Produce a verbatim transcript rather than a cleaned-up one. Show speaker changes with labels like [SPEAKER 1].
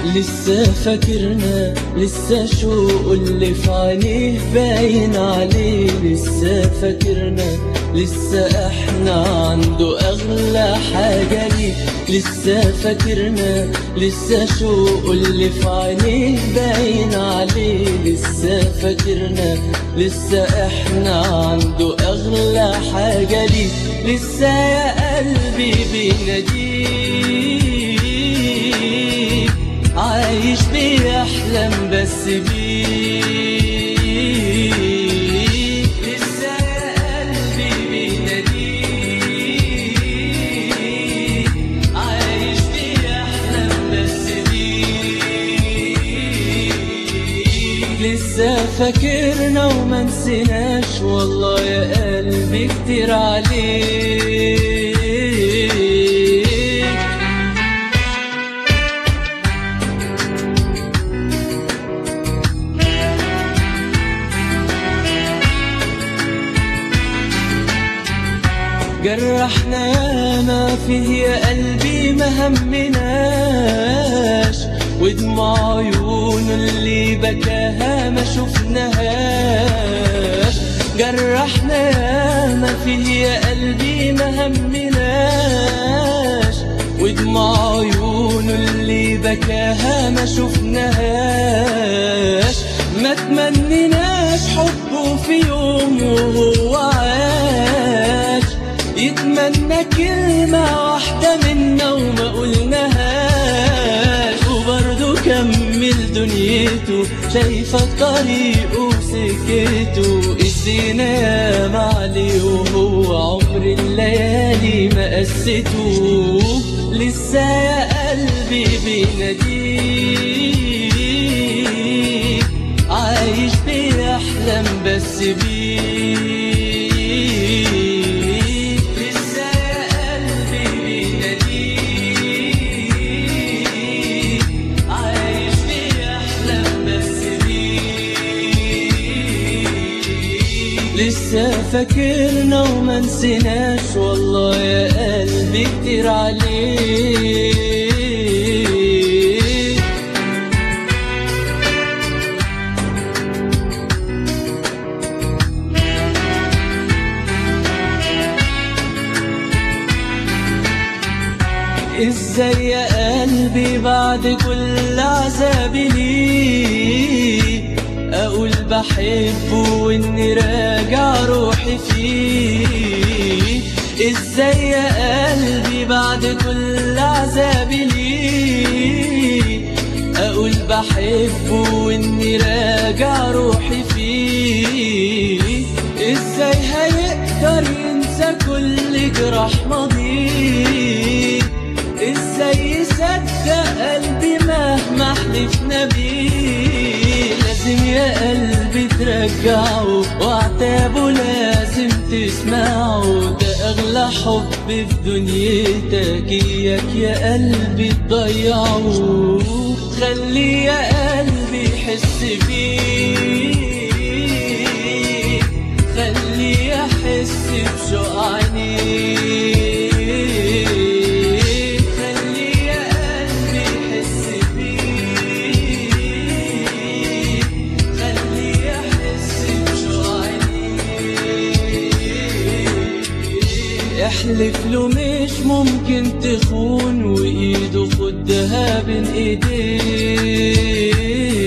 [SPEAKER 1] لسه فاكرنا، لسه شوق اللي في عينيه باين عليه. لسه فاكرنا، لسه احنا عنده اغلى حاجة ليه. لسه فاكرنا، لسه شوق اللي في عينيه باين عليه. لسه فاكرنا، لسه احنا عنده اغلى حاجة ليه. لسه يا قلبي بيناديك، عايش بيحلم بس بيك. لسه يا قلبي بيناديك، عايش بيحلم بس بيك. لسه فاكرنا وما نسيناش، والله يا قلبي كتير عليك. جرحنا ياما فيه يا قلبي ما همناش، ودموع عيونه اللي بكاها ما شفناهاش. جرحنا ياما فيه يا قلبي ما همناش، ودموع عيونه اللي بكاها ما شفناهاش. ما تمنيناش حبه في يوم وهو عاش، يتمنى كلمة واحدة منا وما قلناهاش. وبرضه كمل دنيته، شايفة طريقه وسكته. ادينا ياما عليه وهو عمر الليالي ما قسته. لسه يا قلبي بيناديك، عايش بيحلم بس بيك. لسه فاكرنا وما نسيناش، والله يا قلبي كتير عليك. ازاي يا قلبي بعد كل عذابي ليه اقول بحبه واني راجع روحي فيه. ازاي يا قلبي بعد كل عذابي ليه اقول بحبه واني راجع روحي فيه. ازاي هيقدر ينسى كل جراح ماضيه، ازاي يصدق قلبي مهما حلفنا بيه. لازم يا قلبي ترجعه، وعتابه لازم تسمعه. ده اغلى حب في دنيتك، اياك يا قلبي تضيعه. خلي يا قلبي يحس بيه، خلي يحس بشوق عينيك. احلف له مش ممكن تخون، وايده خدها بين ايديك.